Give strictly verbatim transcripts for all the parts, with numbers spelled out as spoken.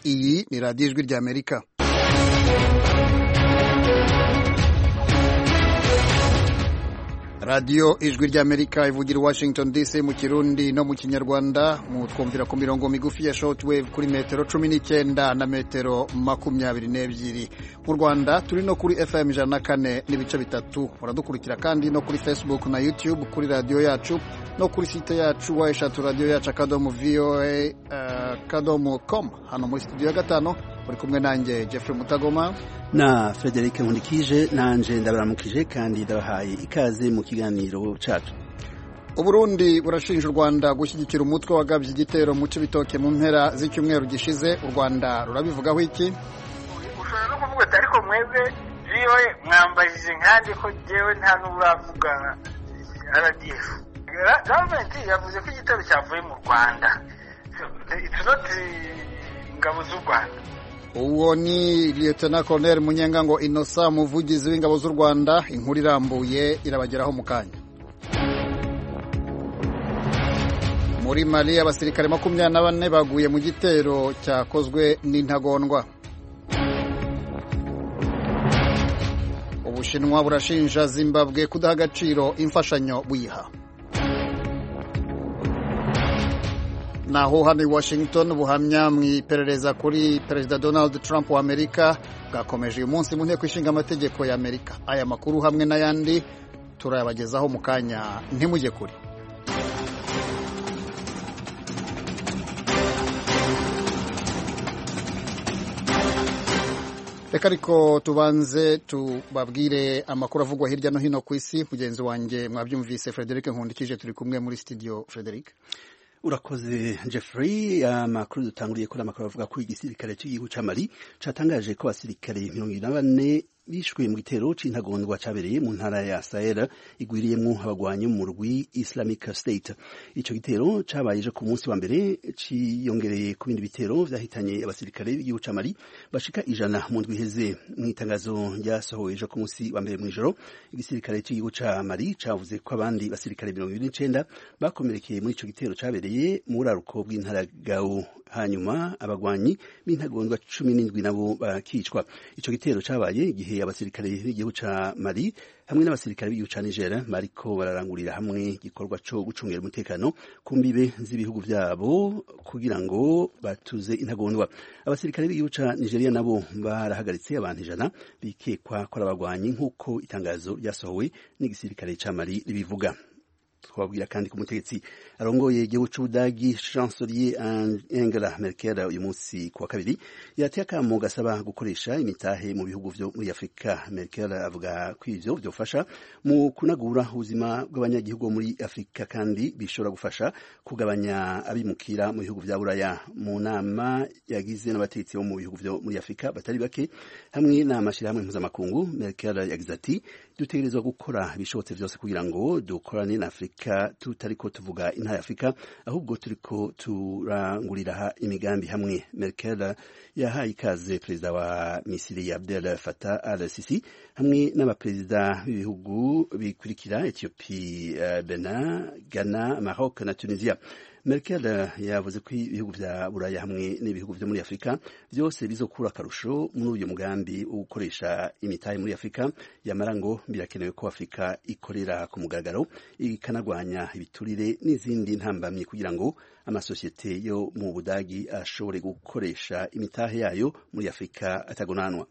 Iyi ni radiyo ijwi ry'Amerika. radiyo ijwi ry'Amerika ivugira i Washington D C mu Kirundi no mu Kinyarwanda, mu twumvira ku mirongo migufi ya shortwave kuri metero cumi n'icyenda na metero makumyabiri n'ebyiri. Mu Rwanda turi no kuri F M ijana na kane n'ibice bitatu. Muradukurikira kandi no kuri Facebook na YouTube kuri radiyo yacu no kuri site yacu wa eshatu radiyo yacu akadomo voa akadomo com. Hano muri studio ya gatano uri kumwe nanjye Jeffrey Mutagoma na Frederic Nkundikije, nanje ndabaramukije kandi ndabahaye ikaze mu kiganiro cacu. Uburundi burashinja u Rwanda gushyigikira umutwe wagabye igitero mu Cibitoke mu mpera z'icyumweru gishize. U Rwanda rurabivugaho iki? Ushobora no kuvuga ati ariko mwebwe jiwe mwambajije nkandi ko jewe nta n'uravuga R D F. Government yavuze ko igitero cyavuye mu Rwanda. It's not ingabo z'u Rwanda. Uwo ni Lieutenant Colonel Munyengango Innocent, umuvugizi w'ingabo z'u Rwanda. Inkuru irambuye irabageraho mu kanya. Muri Mali abasirikare makumyabiri na bane baguye mu gitero cyakozwe n'intagondwa. Ubushinwa burashinja Zimbabwe kudaha agaciro imfashanyo buyiha. Naho hano i Washington ubuhamya mu iperereza kuri Perezida Donald Trump wa Amerika bwakomeje uyu munsi mu nteko ishinga amategeko ya Amerika. Aya makuru hamwe n'ayandi turayabagezaho mu kanya, ntimujye kure. Reka ariko tubanze tubabwire amakuru avugwa hirya no hino ku isi. Mugenzi wanjye mwabyumvise Frederic Nkundikije, turi kumwe muri studio. Frederic, urakoze Jeffrey. Amakuru dutanguriye kuri amakuru avuga ko igisirikare cy'igihugu ca Mali catangaje ko abasirikare mirongo ine na bane bishwe mu gitero c'intagondwa cabereye mu ntara ya Sahel igwiriyemwo abagwanyi mu murwi Islamic State. Ico gitero cabaye ku munsi wa mbere, ciyongereye ku bindi bitero vyahitanye abasirikare b'igihugu ca Mali bashika ijana mu ndwi iheze. Mu itangazo ryasohowe ku munsi wa mbere mw'ijoro, igisirikare cy'igihugu ca Mali cavuze ko abandi basirikare mirongo ibiri n'icenda bakomerekeye muri ico gitero cabereye mu buraruko bw'intara Gao, hanyuma abagwanyi b'intagondwa cumi n'indwi nabo bakicwa. Ico gitero cabaye igihe abasirikare b'igihugu ca Mali hamwe n'abasirikare b'igihugu ca Niger bariko bararangurira hamwe igikorwa co gucungera umutekano ku mbibe z'ibihugu vyabo kugira ngo batuze intagondwa. Abasirikare b'igihugu ca Nigeria nabo barahagaritse abantu ijana bikekwa ko abagwanyi nk'uko itangazo ryasohowe n'igisirikare ca Mali ribivuga. Twabwira kandi ku mutegetsi arongoye igihugu c'Ubudagi Chancelier Angela Merkel uyu munsi kuwa kabiri yateye akamo gasaba gukoresha imitahe mu bihugu vyo muri Afrika. Merkel avuga ko ivyo vyofasha mu kunagura ubuzima bw'abanyagihugu muri Afrika kandi bishobora gufasha kugabanya abimukira mu bihugu vya Buraya. Mu nama yagize n'abategetsi bo mu bihugu vyo muri Afrika batari bake hamwe n'amashirahamwe mpuzamakungu, Merkel yagize ati dutegerezwa gukora ibishobotse vyose kugira ngo dukorane na Afrika tutariko tuvuga intara ya Afrika, ahubwo turiko turangurira imigambi hamwe. Merkel yahaye ikaze perezida wa Misiri Abdel Fattah al-Sisi hamwe n'abaperezida b'ibihugu bikurikira Ethiopia, Benin, Ghana, Maroc na Tunisia. Merkel yavuze ko ibihugu vya Buraya hamwe n'ibihugu vyo muri Afrika vyose bizokura akarusho muri uyu mugambi wo gukoresha imitahe muri Afrika. Yamara ngo birakenewe ko Afrika ikorera ku mugaragaro ikanagwanya ibiturire n'izindi ntambamye kugira ngo amasosiyete yo mu Budagi ashobore gukoresha imitahe yayo muri Afrika atagonanwa.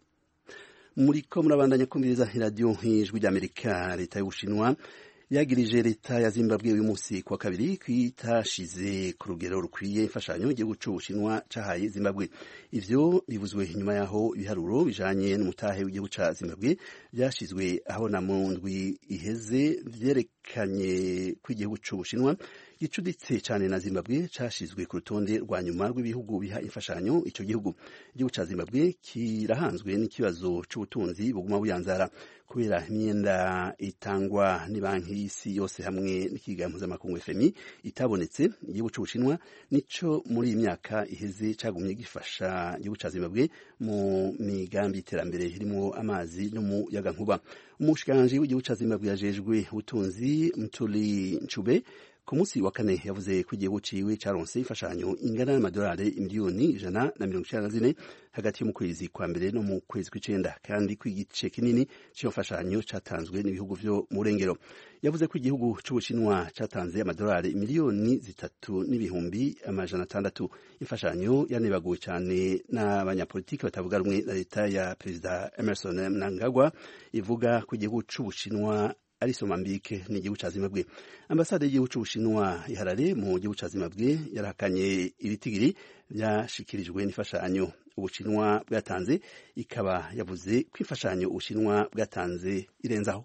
Muriko murabandanya kumviriza radio y'ijwi ry'Amerika. Leta y'Ubushinwa yagirije leta ya Zimbabwe uyu munsi kwa kabiri kwitashize ku rugero rukwiye imfashanyo igihugu c'Ubushinwa cahaye Zimbabwe. Ivyo bivuzwe inyuma yaho ibiharuro bijanye n'umutahe w'igihugu ca Zimbabwe byashizwe aho na mu ndwi iheze vyerekanye ko igihugu c'Ubushinwa gicuditse cyane na Zimbabwe cashizwe ku rutonde rwa nyuma rw'ibihugu biha imfashanyo ico gihugu. Igihugu ca Zimbabwe kirahanzwe n'ikibazo c'ubutunzi buguma buyanzara kubera imyenda itangwa ni banki y'isi yose hamwe n'ikiga mpuzamakungu F M I itabonetse. Igihugu c'Ubushinwa nico muri iyi myaka iheze cagumye gifasha igihugu ca Zimbabwe mu migambi y'iterambere irimo amazi n'umuyagankuba. Umushikiranganje w'igihugu ca Zimbabwe yajejwe ubutunzi Mthuli Ncube ku munsi wa kane yavuze ko igihugu ciwe caronse imfashanyo ingana n'amadolari imiliyoni ijana na mirongo icenda na zine hagati yo mu kwezi kwa mbere no mu kwezi kw'icenda, kandi ko igice kinini c'iyo mfashanyo catanzwe n'ibihugu vyo mu Burengero. Yavuze ko igihugu c'Ubushinwa catanze amadolari miliyoni zitatu n'ibihumbi amajana atandatu. Imfashanyo yanebaguwe cane n'abanyapolitiki batavuga rumwe na leta ya Perezida Emerson Mnangagwa ivuga ko igihugu c'Ubushinwa ari Mozambique n'igihugu ca Zimbabwe. Ambasade y'igihugu c'Ubushinwa i Harare mu gihugu ca Zimbabwe yarahakanye ibitigiri byashikirijwe n'imfashanyo Ubushinwa bwatanze, ikaba yavuze ko imfashanyo Ubushinwa bwatanze irenzaho.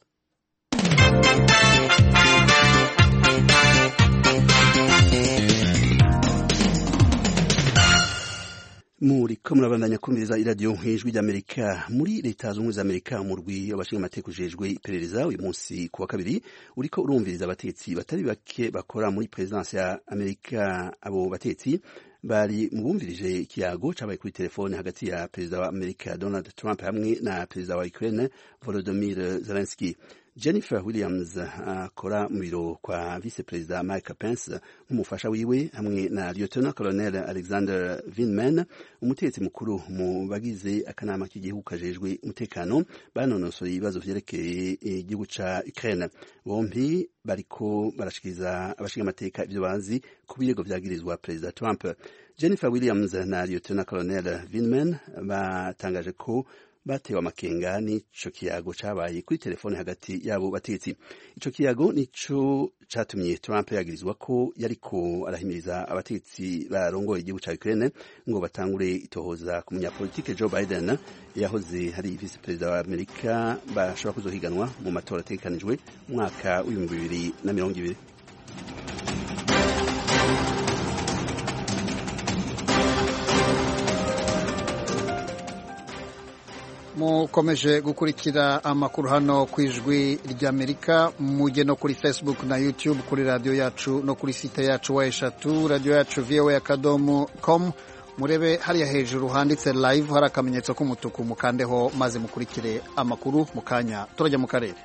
muri ko murabandanya kumviriza iradiyo nk'ijwi ry'Amerika. Muri leta zunze ubumwe za Amerika umurwi w'abashinga amateka ujejwe iperereza uyu munsi ku wa kabiri uriko urumviriza abatetsi batari bake bakora muri presidence ya Amerika. Abo batetsi bari mu bumvirije ikiyago cabaye kuri telefone hagati ya perezida wa Amerika Donald Trump hamwe na perezida wa Ukraine Volodymyr Zelensky. Jennifer Williams akora mu biro kwa vice perezida Mike Pence nk'umufasha wiwe hamwe na Lieutenant Colonel Alexander Vindman umutetsi mukuru mu bagize akanama k'igihugu kajejwe umutekano banonosoye ibibazo vyerekeye igihugu ca Ukraine. Bombi bariko barashikiriza abashinga amateka ivyo bazi ku birego vyagirizwa perezida Trump. Jennifer Williams na Lieutenant Colonel Vindman batangaje ko batewe amakenga n'ico kiyago cabaye kuri telefone hagati yabo batetsi. Ico kiyago nico catumye Trump yagirizwa ko yariko arahimiriza abatetsi barongoye igihugu ca Ukraine ngo batangure itohoza ku munyapolitike Joe Biden yahoze hari vice perezida wa Amerika bashobora kuzohiganwa mu matora ategekanijwe mu mwaka w'ibihumbi bibiri na mirongo ibiri. mukomeje gukurikira amakuru hano ku ijwi ry'Amerika, mujye no kuri Facebook na YouTube, kuri radio yacu no kuri site yacu wa eshatu radio yacu voa akadomo com. Murebe hariya hejuru handitse live, hari akamenyetso k'umutuku, mukandeho maze mukurikire amakuru mu kanya. Turajya mu karere.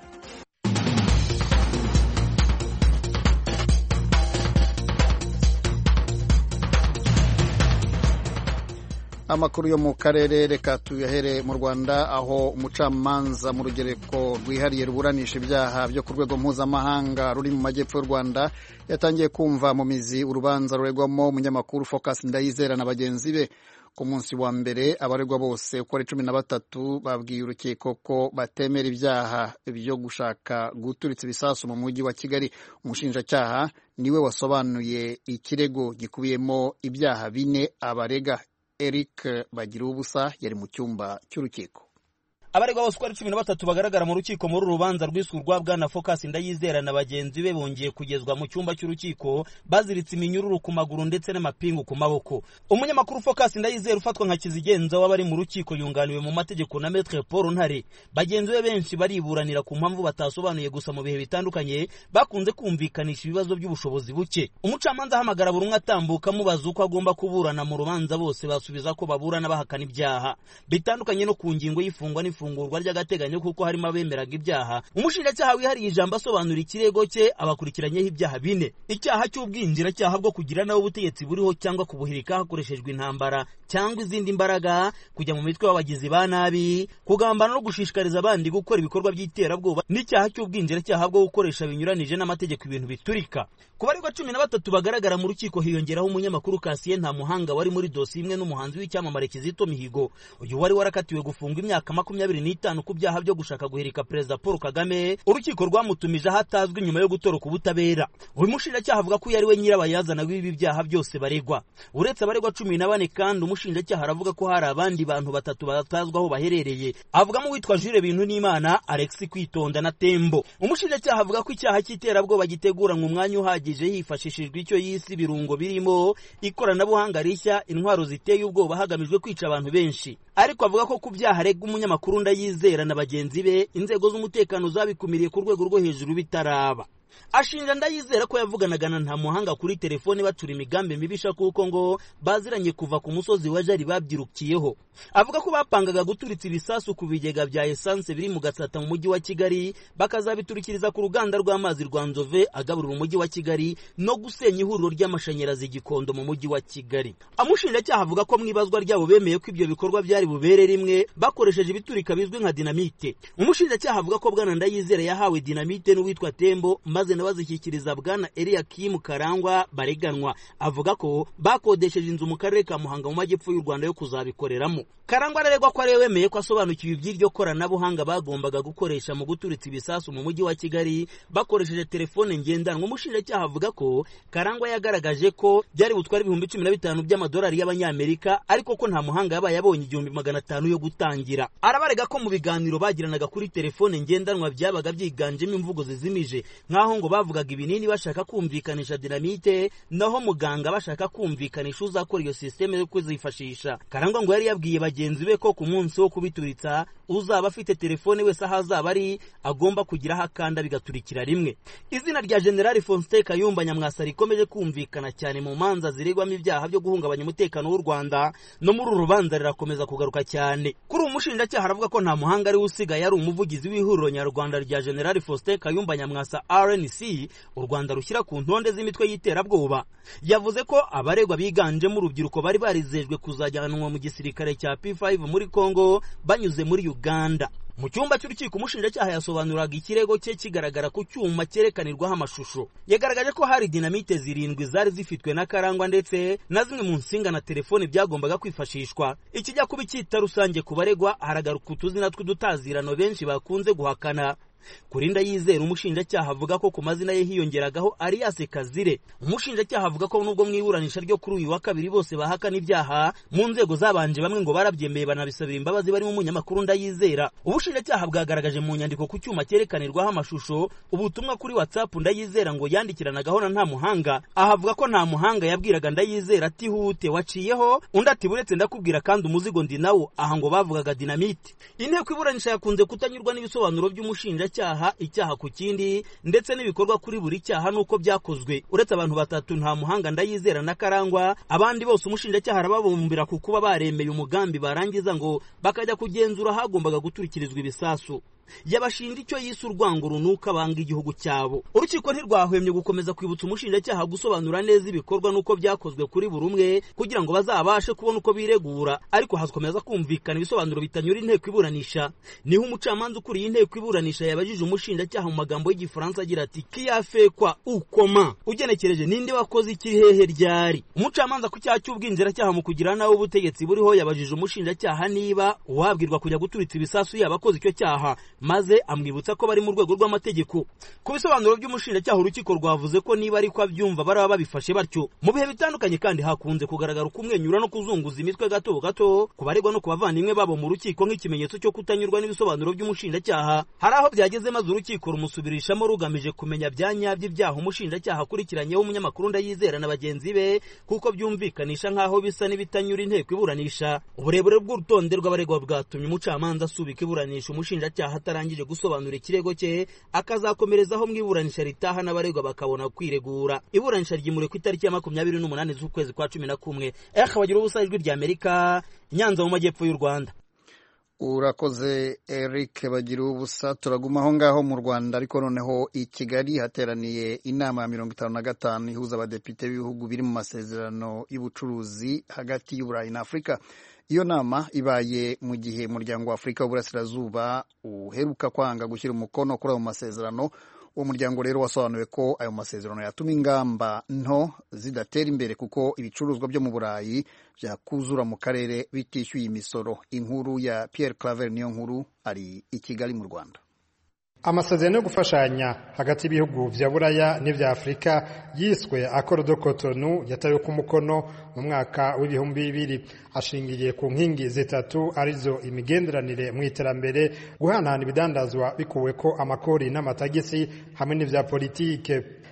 Amakuru yo mu karere reka tuyahere mu Rwanda, aho umucamanza mu rugereko rwihariye ruburanisha ibyaha byo ku rwego mpuzamahanga ruri mu majyepfo y'u Rwanda yatangiye kumva mu mizi urubanza ruregwamo umunyamakuru Focus Ndayizera na bagenzi be. Ku munsi wa mbere abaregwa bose uko ari cumi na batatu babwiye urukiko ko batemera ibyaha byo gushaka guturitsa ibisasu mu mujyi wa Kigali. Umushinjacyaha niwe wasobanuye ikirego gikubiyemo ibyaha bine abarega. Eric Bagirubusa yari mu cyumba cy'urukiko. Abaregwa bose uko ari cumi na batatu bagaragara mu rukiko muri urubanza rwiswe bwana Focus Ndayizera na bagenzi be bongeye kugezwa mu cyumba cy'urukiko baziritse iminyururu ku maguru ndetse n'amapingu ku maboko. Umunyamakuru Focus Ndayizera ufatwa nka kizigenza w'abari mu rukiko yunganiwe mu mategeko na Maître Paul Ntare. Bagenzi be benshi bariburanira ku mpamvu batasobanuye gusa mu bihe bitandukanye bakunze kumvikanisha ibibazo by'ubushobozi buke. Umucamanza ahamagara buri umwe atambuka mubaza uko agomba kuburana mu rubanza, bose basubiza ko baburana bahakana ibyaha bitandukanye no ku ngingo y'ifungwa n'ifungurwa ry'agateganyo kuko harimo abemeraga ibyaha. Umushinjacyaha wihariye ijambo asobanura ikirego cye abakurikiranyeho ibyaha bine: icyaha cy'ubwinjiracyaha bwo kugira nawe ubutegetsi buriho cyangwa kubuhirika hakoreshejwe intambara cyangwa izindi mbaraga, kujya mu mitwe y'abagizi ba nabi, kugambana no gushishikariza abandi gukora ibikorwa by'iterabwoba, n'icyaha cy'ubwinjiracyaha bwo gukoresha binyuranije n'amategeko ibintu biturika. Ku baregwa cumi na batatu bagaragara mu rukiko hiyongeraho umunyamakuru Cassien Ntamuhanga wari muri dosiye imwe n'umuhanzi w'icyamamare Kizito Mihigo. Uyu wari warakatiwe gufungwa imyaka makumyabiri n'itanu ku byaha byo gushaka guhirika Perezida Paul Kagame. Urukiko rwamutumije ahatazwi nyuma yo gutoroka ubutabera. Uyu mushinjacyaha avuga ko yari we nyirabayazana w'ibi byaha byose baregwa. Uretse abaregwa cumi na bane kandi umushinjacyaha aravuga ko hari abandi bantu batatu batazwaho baherereye. Avugamo witwa Jules Bintunimana, Alex Kwitonda na Tembo. Umushinjacyaha avuga ko icyaha cy'iterabwoba giteguranwa umwanya uhagije hifashishijwe icyo yisi birungo birimo ikoranabuhanga rishya, intwaro ziteye ubwoba hagamijwe kwica abantu benshi. Ariko avuga ko ku byaha aregwa umunyamakuru Ndayizera na bagenzi be inzego z'umutekano zabikumiriye ku rwego rwo hejuru bitaraba. ashinja Ndayizera ko yavuganaga na Ntamuhanga kuri telefone bacura imigambi mibisha kuko ngo baziranye kuva ku musozi wa Jari babyirukiyeho. Avuga ko bapangaga guturitsa ibisasu ku bigega bya essence biri mu Gatsata mu mujyi wa Kigali bakazabiturikiriza ku ruganda rw'amazi rwa Nzove agaburira umujyi wa Kigali no gusenya ihuriro ry'amashanyarazi Gikondo mu mujyi wa Kigali. Amushinjacyaha avuga ko mwibazwa ryabo bemeye ko ibyo bikorwa byari bubere rimwe bakoresheje ibiturika bizwi nka dinamite. Umushinjacyaha avuga ko bwana Ndayizera yahawe dinamite n'uwitwa Tembo maze bazishyikiriza bwana Eliakim Karangwa bareganwa. Avuga ko bakodesheje inzu mu karere ka Muhanga mu majyepfo y'u Rwanda yo kuzabikoreramo. Karangwa aregwa ko ari wemeye ko asobanukiwe iby'iryo koranabuhanga bagombaga gukoresha mu guturitsa ibisasu mu mujyi wa Kigali bakoresheje telefone ngendanwa. Umushinjacyaha avuga ko Karangwa yagaragaje ko byari butwara ibihumbi cumi na bitanu by'amadolari y'abanyamerika ariko ko nta muhanga yabaye abonye igihumbi magana atanu yo gutangira. Arabarega ko mu biganiro bagiranaga kuri telefone ngendanwa byabaga byiganjemo imvugo zizimije nkaho ngo bavugaga ibinini bashaka kumvikanisha dinamite naho muganga bashaka kumvikanisha uzakora iyo systeme yo kuzifashisha. Karangwa ngo yari yabwiye bagenzi be ko ku munsi wo kubituritsa uzaba afite telefone wese ahazaba ari agomba kugira hakanda bigaturikira rimwe. Izina rya General Faustin Kayumba Nyamwasa rikomeje kumvikana cyane mu manza ziregwamo ibyaha byo guhungabanya umutekano w'u Rwanda no muri rubanza rirakomeza kugaruka cyane. Kuri umushinjacyaha aravuga ko nta muhanga ari usigaye ari umuvugizi w'ihuriro nyarwanda rya General Faustin Kayumba Nyamwasa R N C u Rwanda rushyira ku ntonde z'imitwe y'iterabwoba. Yavuze ko abaregwa biganjemo urubyiruko bari barizejwe kuzajyanwa mu gisirikare cya P five muri Kongo banyuze muri Uganda. Mu cyumba cy'urukiko umushinjacyaha yasobanuraga ikirego cye kigaragara ku cyuma cyerekanirwaho amashusho. Yagaragaje ko hari dinamite zirindwi zari zifitwe na Karangwa ndetse na zimwe mu nsinga na telefone byagombaga kwifashishwa. Ikijya kuba icyita rusange ku baregwa haragaruka utuzina tw'udutazirano benshi bakunze guhakana. Kuri Ndayizera umushinjacyaha avuga ko ku mazina ye hiyongeragaho Alias Kazire. Umushinjacyaha avuga ko nubwo mwiburanisha ryo kuri uyu wa kabiri bose bahakana ibyaha mu nzego zabanje bamwe ngo barabyemeye banabisabira imbabazi barimo umunyamakuru Ndayizera. Ubushinjacyaha bwagaragaje mu nyandiko ku cyuma cyerekanirwaho amashusho ubutumwa kuri WhatsApp Ndayizera ngo yandikiranagaho na nta muhanga. Ahavuga ko nta muhanga yabwiraga Ndayizera ati hute waciyeho undi ati buretse ndakubwira kandi umuzigo ndi nawo. Aha ngo bavugaga dinamite. Inteko iburanisha yakunze kutanyurwa n'ibisobanuro by'umushinja cyaha icyaha ku kindi ndetse n'ibikorwa kuri buri cyaha nuko byakozwe. Uretse abantu batatu nta muhanga Ndayizera na Karangwa abandi bose umushinjacyaha arababumbira ku kuba baremeye umugambi barangiza ngo bakajya kugenzura hagombaga guturikirizwa ibisasu. Yabashinja icyo yise urwango runuka banga igihugu cyabo. Urukiko ntirwahwemye gukomeza kwibutsa umushinjacyaha gusobanura neza ibikorwa nuko byakozwe kuri buri umwe kugira ngo bazabashe kubona uko biregura, ariko hakomeza kumvikana ibisobanuro bitanyura inteko iburanisha. Niho umucamanza ukuriye inteko iburanisha yabajije umushinjacyaha mu magambo y'Igifaransa agira ati kiyafekwa ukoma, ugenekereje ninde wakoze iki hehe ryari. Umucamanza ku cyaha cy'ubwinjiracyaha mu kugira nawe ubutegetsi buriho yabajije umushinjacyaha niba uwabwirwa kujya guturitsa ibisasu yabakoze icyo cyaha maze amwibutsa ko bari mu rwego rw'amategeko. Ku bisobanuro by'umushinjacyaha urukiko rwavuze ko niba ari ko abyumva baraba babifashe batyo. Mu bihe bitandukanye kandi hakunze kugaragara ukumwenyura no kuzunguza imitwe gato gato kubaregwa no kubavandimwe babo mu rukiko nk'ikimenyetso cyo kutanyurwa n'ibisobanuro by'umushinjacyaha. Hari aho byageze maze urukiko rumusubirishamo rugamije kumenya byanyabyo ibyaha umushinjacyaha akurikiranyeho umunyamakuru Ndayizera na bagenzi be kuko byumvikanisha nk'aho bisa n'ibitanyura inteko iburanisha. Uburebure bw'urutonde rw'abaregwa bwatumye umucamanza asubika iburanisha umushinjacyaha atarangije gusobanura ikirego cye akazakomerezaho mu iburanisha ritaha n'abaregwa bakabona kwiregura. Iburanisha ryimuriwe ku itariki ya makumyabiri n'umunani z'ukwezi kwa cumi na kumwe. Eka bagira ubusa ijwi rya Amerika Nyanza mu majyepfo y'u Rwanda. Urakoze Eric bagira ubusa. Turaguma aho ngaho mu Rwanda ariko noneho i Kigali hateraniye inama ya mirongo itanu na gatanu ihuza abadepite b'ibihugu biri mu masezerano y'ubucuruzi hagati y'Uburayi na Afurika. Iyo nama ibaye mu gihe umuryango wa Afurika w'Uburasirazuba uheruka kwanga gushyira umukono kuri ayo masezerano. Uwo muryango rero wasobanuye ko ayo masezerano yatuma ingamba nto zidatera imbere kuko ibicuruzwa byo mu Burayi byakuzura mu karere bitishyuye imisoro. Inkuru ya Pierre Claver niyo nkuru ari i Kigali mu Rwanda. Amasezerano yo gufashanya hagati y'ibihugu vya Buraya n'ivya Afrika yiswe Accord de Cotonou yatawe ku mukono mu mwaka w'ibihumbi bibiri, ashingiriye ku nkingi zitatu arizo imigenderanire mu iterambere, guhanahana ibidandazwa bikuweko amakori n'amatagisi hamwe n'ivya politike.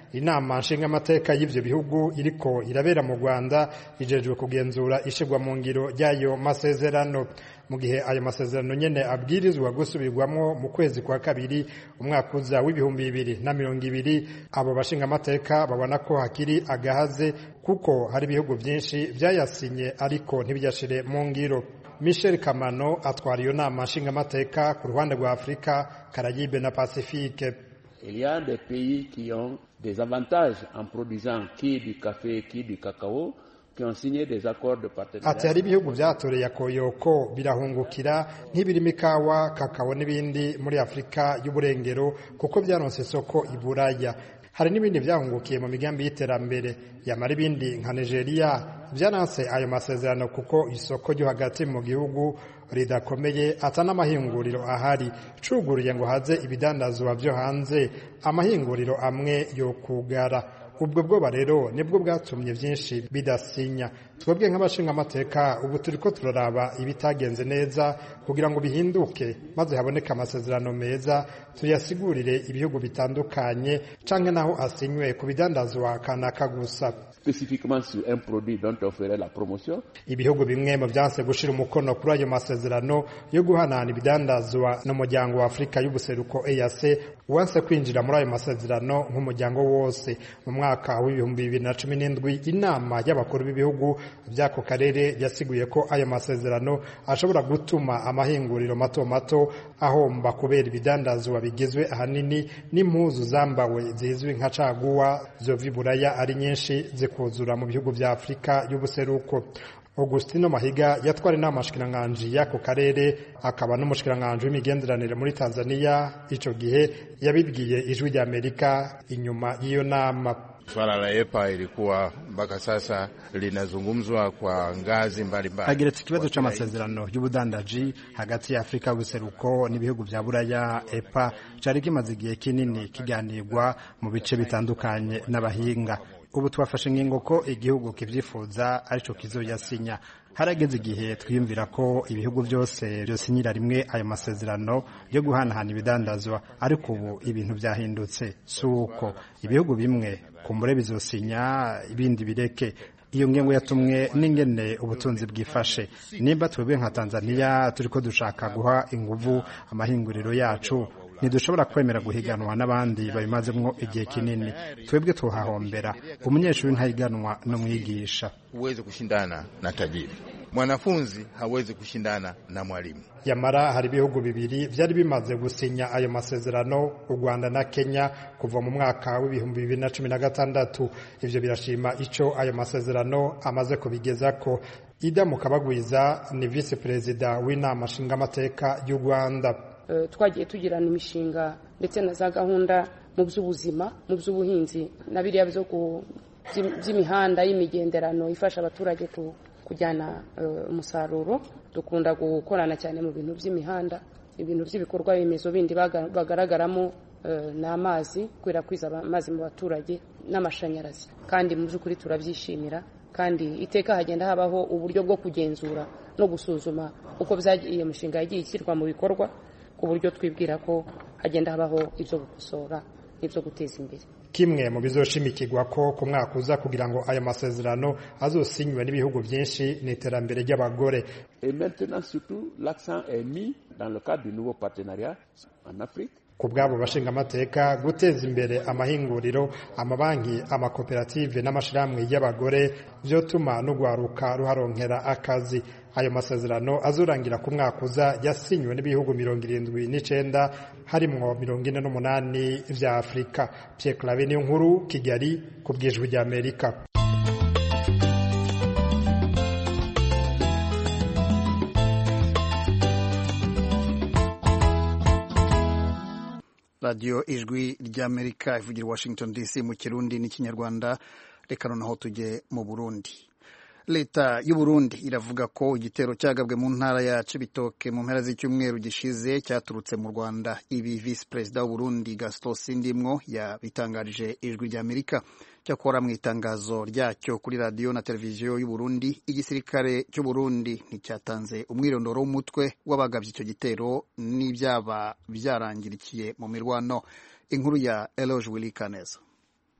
inama nshingamateka y'ivyo bihugu iriko irabera mu Rwanda ijejwe kugenzura ishigwa mu ngiro ry'ayo masezerano. Mu gihe ayo masezerano nyene abwirizwa gusubirwamwo mu kwezi kwa kabiri umwaka uza w'ibihumbi bibiri na mirongo ibiri, abo bashingamateka babona ko hakiri agahaze kuko hari ibihugu vyinshi vyayasinye ariko ntibyashire mu ngiro. Michel Kamano atwara iyo nama nshingamateka ku ruhande rwa Afrika, Caraïbes na Pacifique. Il y a des pays qui ont des avantages en produisant qui du café, qui du cacao, qui ont signé des accords de partenariat. Ati hari ibihugu vyatoreye akoyoko birahungukira nk'ibirimo ikawa, kakao n'ibindi muri Afrika y'uburengero kuko vyaronse isoko iburaya. Hari n'ibindi vyahungukiye mu migambi y'iterambere. Yamara ibindi nka Nigeria vyaranse ayo masezerano kuko isoko ryo hagati mu gihugu ridakomeye ata n'amahinguriro ahari. Cuguruye ngo haze ibidandazwa vyo hanze, amahinguriro amwe yo kugara. Ubwo bwoba rero nibwo bwatumye vyinshi bidasinya. Twebwe nk'abashinga amateka ubu turiko turaraba ibitagenze neza kugira ngo bihinduke maze haboneka amasezerano meza tuyasigurire ibihugu bitandukanye canke naho asinywe ku bidandazwa kanaka gusa. Spécifiquement sur un produit dont on ferait la promotion. Ibihugu bimwe mu vyanse gushira umukono kuri ayo masezerano yo guhanana ibidandazwa n'umuryango wa Afrika y'ubuseruko E A C wanse kwinjira muri ayo masezerano nk'umuryango wose. Mu mwaka w'ibihumbi bibiri na cumi n'indwi inama y'abakuru b'ibihugu by'ako karere yasiguye ko ayo masezerano ashobora gutuma amahinguriro mato mato ahomba kubera ibidandazwa bigizwe ahanini n'impuzu zambawe zizwi nka caguwa zo viburaya ari nyinshi zikuzura mu bihugu vya Afrika y'ubuseruko. Augustino Mahiga yatwara inama shikiranganje y'ako karere akaba n'umushikiranganje w'imigenderanire muri Tanzania. Ico gihe yabibwiye ijwi rya Amerika inyuma y'iyo nama. Swala la E P A ilikuwa mpaka sasa linazungumzwa kwa ngazi mbalimbali. Ageretse ikibazo c'amasezerano y'ubudandaji hagati ya Afrika y'ubuseruko n'ibihugu vya Buraya. E P A cari kimaze igihe kinini kiganirwa mu bice bitandukanye n'abahinga. Ubu twafashe ingingo ko igihugu kivyifuza arico kizoyasinya. Harageze igihe twiyumvira ko ibihugu byose byosinyira rimwe ayo masezerano yo guhanahana ibidandazwa, ariko ubu ibintu byahindutse. Suko ibihugu bimwe kumbure bizosinya ibindi bireke. Iyo ngengo yatumwe n'ingene ubutunzi bwifashe. Nimba twebwe nka Tanzania turiko dushaka guha inguvu amahinguriro yacu, ntidushobora kwemera guhiganwa n'abandi babimazemwo igihe kinini. Twebwe tuhahombera. Umunyeshuri ntahiganwa no mwigisha. Uweze kushindana na tajiri, mwanafunzi hawezi kushindana na mwalimu. Yamara hari ibihugu bibiri vyari bimaze gusinya ayo masezerano, u Rwanda na Kenya, kuva mu mwaka w'ibihumbi bibiri na cumi na gatandatu. Ivyo birashima ico ayo masezerano amaze kubigezako. Ida Mukabagwiza ni vice perezida w'inama nshingamateka y'u Rwanda. Twagiye tugirana imishinga ndetse na za gahunda mu by'ubuzima, mu by'ubuhinzi na biriya byo by'imihanda y'imigenderano ifasha abaturage kujyana umusaruro. Dukunda gukorana cyane mu bintu by'imihanda, ibintu by'ibikorwa remezo bindi bagaragaramo n'amazi, kwirakw'iza amazi mu baturage n'amashanyarazi. Kandi mu by'ukuri turabyishimira, kandi iteka hagenda habaho uburyo bwo kugenzura no gusuzuma uko byagiye mushinga yagiye ishyirwa mu bikorwa, ku buryo twibwira ko hagenda habaho ibyo gukosora n'ibyo guteza imbere. Kimwe mu bizoshimikirwa ko ku mwaka uza kugira ngo aya masezerano azosinywe n'ibihugu byinshi ni iterambere ry'abagore. Et maintenant surtout l'accent est mis dans le cadre du nouveau partenariat en Afrique. Ku bwabo bashinga amateka guteza imbere amahinguriro, amabanki, amakoperative n'amashirahamwe y'abagore vyotuma n'ugwaruka ruharonkera akazi. Ayo masezerano azorangira ku mwaka uza yasinywe n'ibihugu mirongo irindwi n'icenda harimwo mirongo ine n'umunani vya Afrika. Pierre Claver niyo nkuru, Kigali, ku bw'ijwi rya Amerika. Radio Ijwi ry'Amerika ivugira Washington D C mu Kirundi n'ikinyarwanda. Reka noneho tujye mu Burundi. Leta y'u Burundi iravuga ko igitero cyagabwe mu ntara ya Cibitoke mu mpera z'icyumweru gishize cyaturutse mu Rwanda. Ibi Vice President w'u Burundi Gaston Sindimwo yabitangarije Ijwi ry'Amerika. Cyakora mu itangazo ryacyo kuri radio na televiziyo y'u Burundi, igisirikare cy'u Burundi nticyatanze umwirondoro w'umutwe w'abagabye icyo gitero n'ibyaba byarangirikiye mu mirwano. Inkuru ya Eloge Willy Kaneza.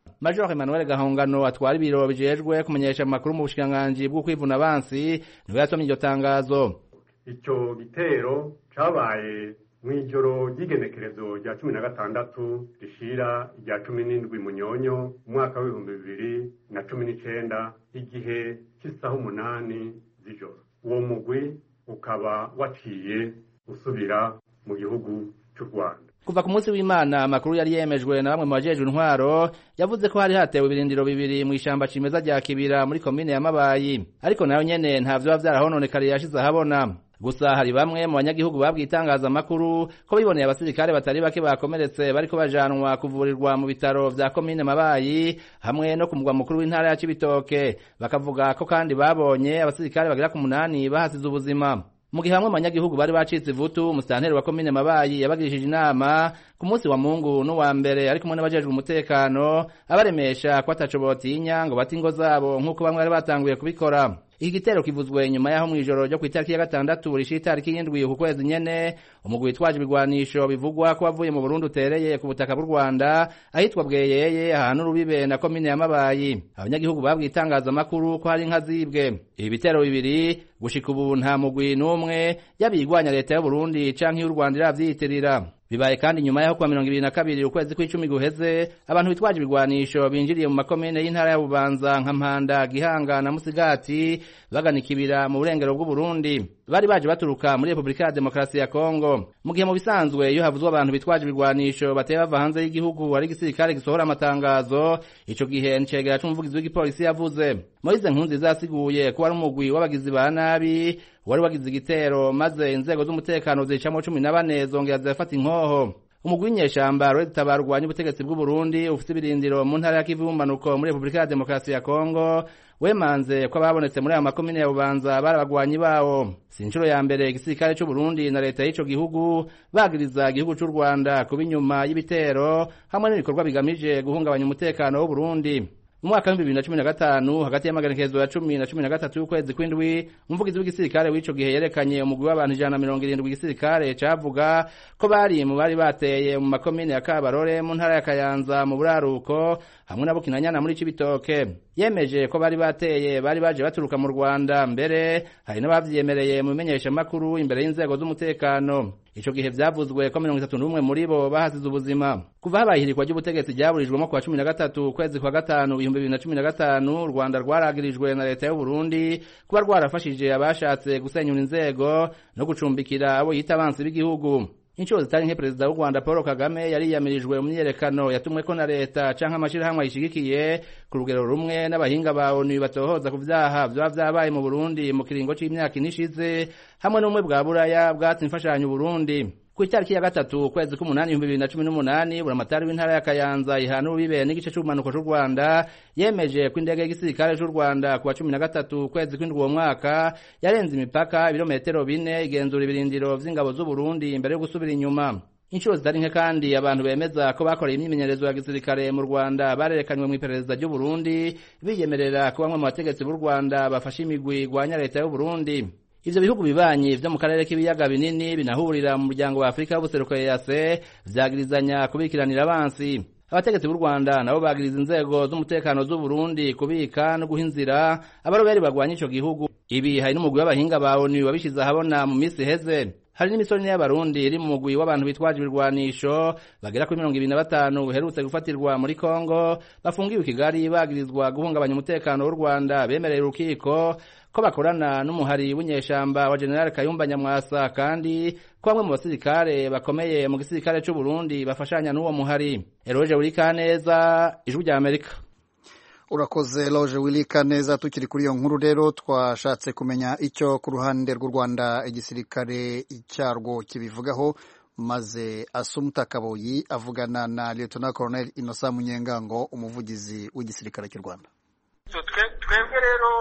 Major Emmanuel Gahongano atwara ibiro bijejwe kumenyesha amakuru mu bushikiranganji bwo kwivuna abansi niwe yatomye iryo tangazo. Ico gitero cabaye mw'ijoro ry'igenekerezo rya cumi na gatandatu rishira rya cumi n'indwi Munyonyo umwaka w'ibihumbi bibiri na cumi n'icenda igihe c'isaha umunani z'ijoro. Uwo mugwi ukaba waciye usubira mu gihugu cy'u Rwanda. Kuva ku munsi w'Imana amakuru yari yemejwe na bamwe mu bajejwe intwaro yavuze ko hari hatewe ibirindiro bibiri mu ishamba cimeza rya Kibira muri komine ya Mabayi, ariko nayo nyene nta vyo vyarahononekariye yashize ahabona. Gusa hari bamwe mu banyagihugu babwitangaza amakuru ko biboneye abasirikare batari bake bakomeretse bariko bajanwa kuvurirwa mu bitaro vya komine Mabayi hamwe no ku mugwa mukuru w'intara ya Cibitoke, bakavuga ko kandi babonye abasirikare bagera ku munani bahasize ubuzima. Mu gihe hamwe mu banyagihugu bari bacitse ivutu, umusitanteri wa komine Mabayi yabagirishije inama ku munsi wa Mungu n'uwa mbere ari kumwe n'abajejwe umutekano abaremesha ko ataco botinya ngo bati ingo zabo nk'uko bamwe bari batanguye kubikora. Iki gitero kivuzwe nyuma yaho mw'ijoro ryo kw'itariki ya gatandatu rishira itariki y'indwi ku kwezi nyene umugwi witwaje ibigwanisho bivugwa ko wavuye mu Burundi utereye ku butaka bw'u Rwanda ahitwa Bweyeye ahantu rubibe na komine ya Mabayi. Abanyagihugu babwitangaza amakuru ko hari inka zibwe. Ibi bitero bibiri gushika ubu nta mugwi n'umwe yabigwanya leta y'u Burundi canke y'u Rwanda iravyitirira. Bibaye kandi nyuma yaho kwa mirongo ibiri na kabiri ukwezi kw'icumi guheze abantu bitwaje ibigwanisho binjiriye mu makomine y'intara ya Bubanza nka Mpanda, Gihanga na Musigati bagana Kibira mu burengero bw'u Burundi. Bari baje baturuka muri Republika ya Demokarasi ya Kongo. Mu gihe mu bisanzwe iyo havuzwe abantu bitwaje ibigwanisho bateye bava hanze y'igihugu ari igisirikare gisohora amatangazo, ico gihe ncegera c'umuvugizi w'igipolisi yavuze. Moise Nkunziza yasiguye ko ari umugwi w'abagizi ba nabi wari wagize igitero maze inzego z'umutekano zicamo cumi na bane zongera zirafata inkoho. Umugwi w'inyeshamba Red Tabara urwanya ubutegetsi bw'u Burundi ufite ibirindiro mu ntara ya Kivu y'ubumanuko muri Republika ya Demokarasi ya Kongo wemanze ko ababonetse muri aya makomine ya Bubanza barabagwanyi bawo. Si incuro ya mbere igisirikare c'u Burundi na leta y'ico gihugu bagiriza igihugu c'u Rwanda kuba inyuma y'ibitero hamwe n'ibikorwa bigamije guhungabanya umutekano w'u Burundi. Mu mwaka wa bibiri na cumi na gatanu hagati y'amagenekerezo ya cumi na cumi na gatatu y'ukwezi kw'indwi umuvugizi w'igisirikare w'ico gihe yerekanye umugwi w'abantu ijana na mirongo irindwi igisirikare cavuga ko bari mu bari bateye mu makomine ya Kabarore mu ntara ya Kayanza mu buraruko hamwe na Bukinanyana muri Cibitoke. Yemeje ko bari bateye bari baje baturuka mu Rwanda, mbere hari n'abavyemereye mu menyesha makuru imbere y'inzego z'umutekano. Ico gihe vyavuzwe ko mirongo itatu n'umwe muri bo bahasize ubuzima. Kuva habayihirikwa ry'ubutegetsi ryaburijwemo kwa cumi na gatatu ukwezi kwa gatanu ibihumbi bibiri na cumi na gatanu, u Rwanda rwaragirijwe na leta y'u Burundi kuba rwarafashije abashatse gusenyura inzego no gucumbikira abo yita abansi b'igihugu. Inshuro zitari nke Perezida w'u Rwanda Paul Kagame yari yamirijwe mu myiyerekano yatumweko na leta canke amashirahamwe ayishigikiye ku rugero rumwe n'abahinga ba O N U batohoza ku vyaha vyoba vyabaye mu Burundi mu kiringo c'imyaka inishize hamwe n'umwe bwa Buraya bwatse imfashanyo Burundi. Ku itariki ya gatatu ukwezi k'umunani ibihumbi bibiri na cumi n'umunani buramatari w'intara ya Kayanza ihana ubibe n'igice c'ubumanuko c'u Rwanda yemeje ko indege y'igisirikare c'u Rwanda kuwa cumi na gatatu ukwezi kw'indwi uwo mwaka yarenze imipaka ibirometero bine igenzura ibirindiro vy'ingabo z'u Burundi imbere yo gusubira inyuma. Inshuro zitari nke kandi abantu bemeza ko bakoreye imyimenyerezo ya gisirikare mu Rwanda barerekanywe mu iperereza ry'u Burundi biyemerera ko bamwe mu bategetsi b'u Rwanda bafashe imigwi igwanya leta y'u Burundi. Ivyo bihugu bibanyi vyo mu karere k'ibiyaga binini binahurira mu muryango wa Afrika y'ubuseruko E A C vyagirizanya kubikiranira abansi. Abategetsi b'u Rwanda nabo bagiriza inzego z'umutekano z'u Burundi kubika no guhinzira abaroberi bagwanya ico gihugu. Ibi hari n'umugwi w'abahinga ba O N U wabishize ahabona mu misi heze. Hari n'imisoro y'abarundi iri mu mugwi w'abantu bitwaje ibirwanisho bagera kuri mirongo ibiri na batanu uherutse gufatirwa muri Kongo bafungiwe i Kigali bagirizwa guhungabanya umutekano w'u Rwanda, bemereye urukiko ko bakorana n'umuhari w'inyeshamba wa General Kayumba Nyamwasa kandi ko bamwe mu basirikare bakomeye mu gisirikare c'u Burundi bafashanya n'uwo muhari. Eroje Urikaneza, Ijwi rya Amerika. Urakoze Loje Wilika neza. Tukiri kuri iyo nkuru rero twashatse kumenya icyo ku ruhande rw'u Rwanda igisirikare cyarwo kibivugaho, maze Assumpta Kaboyi avugana na Lieutenant Colonel Innocent Munyengango umuvugizi w'igisirikare cy'u Rwanda. Twebwe rero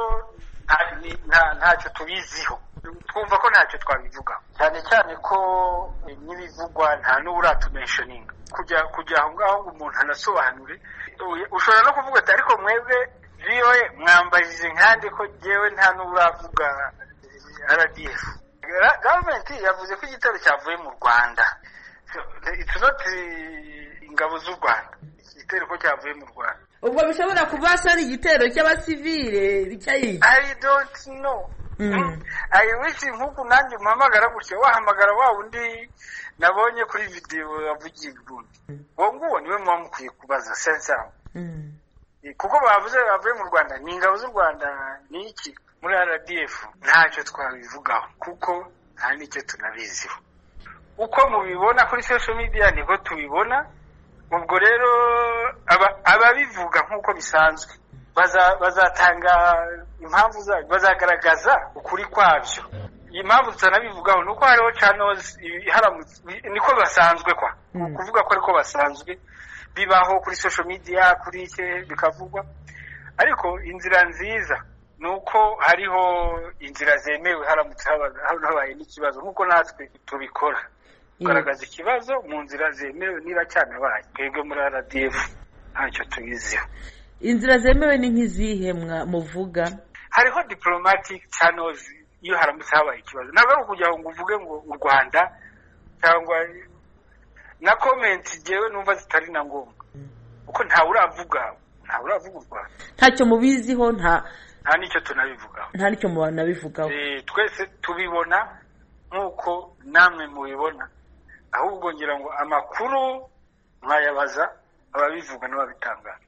ntacyo tubiziho, twumva ko ntacyo twabivuga, cyane cyane ko n'ibivugwa nta n'uratumentioninga kujya kujya aho ngaho ngo umuntu anasobanure. Ushobora no kuvuga ati ariko mwebwe viwe mwambajije nkande ko jewe nta n'uravuga R D F. Government yavuze ko igitero cyavuye mu Rwanda, it's not ingabo z'u Rwanda, igitero ko cyavuye mu Rwanda. ubwo bishobora kuba ari igitero cy'abasivile bicaye. I don't know. Mm. I wish nkuko nanjye mpamagara gutyo wahamagara wa undi nabonye kuri video yavugiye Burundi. Wo nguwo niwe mwamukwiye kubaza sensa. Mm. Kuko bavuze bavuye mu Rwanda ni ingabo z'u Rwanda ni iki muri R D F ntacyo twabivugaho kuko nta nicyo tunabiziho. Uko mubibona kuri social media niko tubibona. Ubwo rero ababivuga nkuko bisanzwe bazatanga impamvu zayo bazagaragaza ukuri kwabyo. Impamvu tutanabivugaho nuko hariho channels niko basanzwe kwa kuvuga ko ariko basanzwe bibaho kuri social media kuri icyo bikavugwa. Ariko inzira nziza nuko hariho inzira zemewe haramutse habaye n'ikibazo nkuko natwe tubikora kugaragaza ikibazo mu nzira zemewe niba cyane baye twebwe muri R D F ntacyo tubiziho. Inzira zemewe ni nk'izihe muvuga? Hariho diplomatic channels iyo haramutse habaye ikibazo ntabwo ari ukujya ngo uvuge ngo u Rwanda cyangwa na comment jewe numva zitari na ngombwa uko nta uravuga nta uravuga u Rwanda ntacyo mubiziho nta nta nicyo tunabivugaho nta nicyo mubana bivugaho. Eh twese tubibona nkuko namwe mubibona ahubwo ngira ngo amakuru mwayabaza ababivuga n'ababitangaza.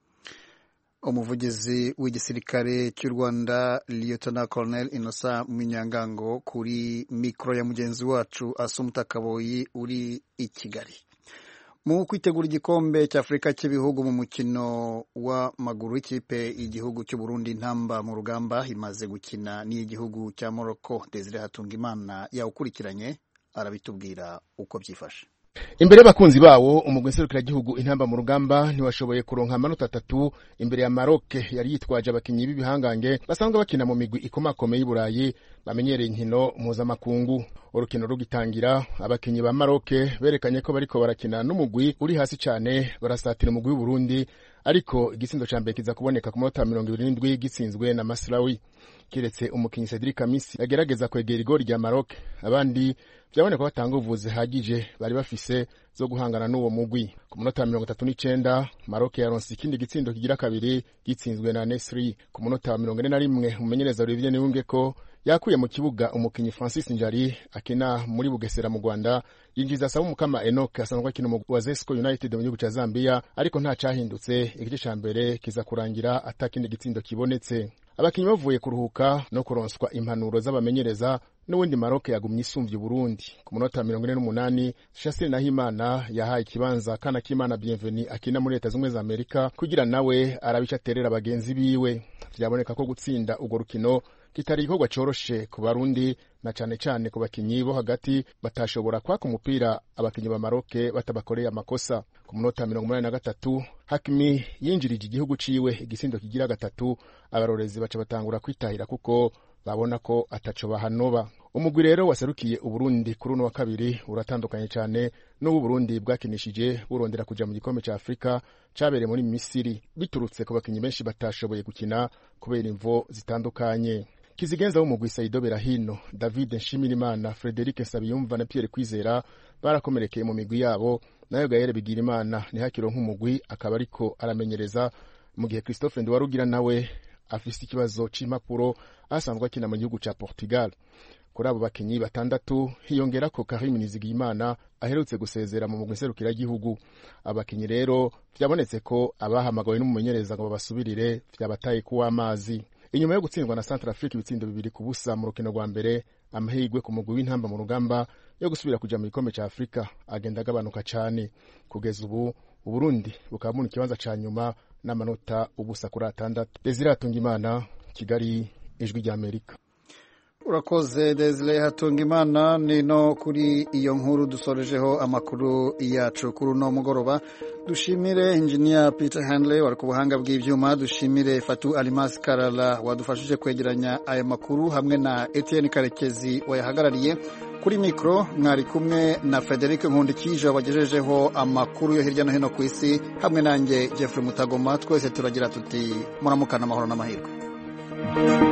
Umuvugizi w'igisirikare cy'u Rwanda Lieutenant Colonel Innocent Munyangango kuri mikro ya mugenzi wacu Asumta Kaboyi uri i Kigali. Mu kwitegura igikombe cy'Afrika cy'ibihugu mu mukino wa maguru ikipe igihugu cy'u Burundi ntamba mu rugamba imaze gukina n'igihugu cya Morocco. Desire Hatungimana yawukurikiranye arabitubwira uko byifashe. Imbere y'abakunzi bawo umugwi nserukira gihugu intamba mu rugamba ntiwashoboye kuronka amanota atatu imbere ya Maroc yari yitwaje abakinyi b'ibihangange basanzwe bakina mu migwi ikomakomeye y'Iburayi bamenyereye inkino mpuzamakungu. Urukino rugitangira abakinyi ba Maroc berekanye ko bariko barakina n'umugwi uri hasi cyane barasatira umugwi w'u Burundi ariko igisindo ca mbere kiza kuboneka ku minota mirongo ibiri n'indwi gitsinzwe na Maslawi. Kiretse umukinyi Cedric Kamisi yagerageza kwegera igori rya Maroc abandi byaboneka ko batanga ubuvuzi hagije bari bafise zo guhangana n'uwo mugwi. Ku minota mirongo itatu n'icenda Maroc yaronse ikindi gitsindo kigira kabiri gitsinzwe na Nesri. Ku minota mirongo ine na rimwe umumenyereza Olivier Niwunge ko yakuye mu kibuga umukinyi Francis Njari akina muri Bugesera mu Rwanda yinjiza Samu Mukama Enoch asanzwe akina mu Wazesco United mu gihugu ca Zambia ariko nta cahindutse igice ca mbere kiza kurangira atakindi gitsindo kibonetse. Abakinyi bavuye kuruhuka no kuronswa impanuro z'abamenyereza n'ubundi Maroc yagumye isumvye Burundi. Ku munota mirongo ine n'umunani Shassir Nahimana yahaye ikibanza kana k'Imana Bienvenue akina muri Leta Zunze za Amerika kugira nawe arabica terera abagenzi biwe. Vyaboneka ko gutsinda ugo rukino kitari igikorwa coroshe ku Barundi na cane cane ku bakinyi bo hagati batashobora kwaka umupira abakinyi ba Maroc batabakoreye amakosa. Ku munota mirongo umunani na gatatu Hakimi yinjirije igihugu ciwe igisindo kigira gatatu abarorezi baca batangura kwitahira kuko babona ko ataco bahanoba. Umugwi rero waserukiye Uburundi kuri uno wa kabiri uratandukanye cyane n'ubu Burundi bwakinishije burondera kuja mu gikombe ca Afrika cabere muri Misiri biturutse ku bakinyi benshi batashoboye gukina kubera imvo zitandukanye. Kizigenza w'umugwi Saido Berahino, David Nshimirimana, Frederic Sabiyumva na Pierre Kwizera barakomerekeye mu migwi yabo nayo Gaël Bigirimana ni hakiro nk'umugwi akaba ariko aramenyereza mu gihe Christophe Ndwarugira nawe afise ikibazo c'impapuro asanzwe akina mu gihugu ca Portugal. Kuri abo bakinyi batandatu hiyongera ko Karim Nizigiyimana aherutse gusezera mu mugwi nserukira gihugu. Abakinyi rero vyabonetse ko abahamagawe n'umumenyereza ngo babasubirire vyabataye ku amazi. Inyuma yo gutsindwa na Centrafrique ibitsindo bibiri ku busa mu rukino rwa mbere amahirwe ku mugwi w'intamba mu rugamba yo gusubira kuja mu gikombe ca Afrika agenda agabanuka cane. Kugeza ubu Uburundi bukaba mu kibanza ca nyuma n'amanota ubusa kuri atandatu. Desire Hatungimana, Kigali, Ijwi rya Amerika. Urakoze Desire Hatungimana. Ni no kuri iyo nkuru dusorejeho amakuru yacu kuri no mugoroba. Dushimire engineer Peter Handley wari ku buhanga bw'ivyuma, dushimire Fatu Alimas Karala wadufashije kwegeranya aya makuru hamwe na Etienne Karekezi wayahagarariye. Kuri mikro mwari kumwe na Frederic Nkundikije wabagejejeho amakuru yo hirya no hino ku isi hamwe nanjye Jeffrey Mutagoma. Twese turagira tuti muramukana amahoro n'amahirwe.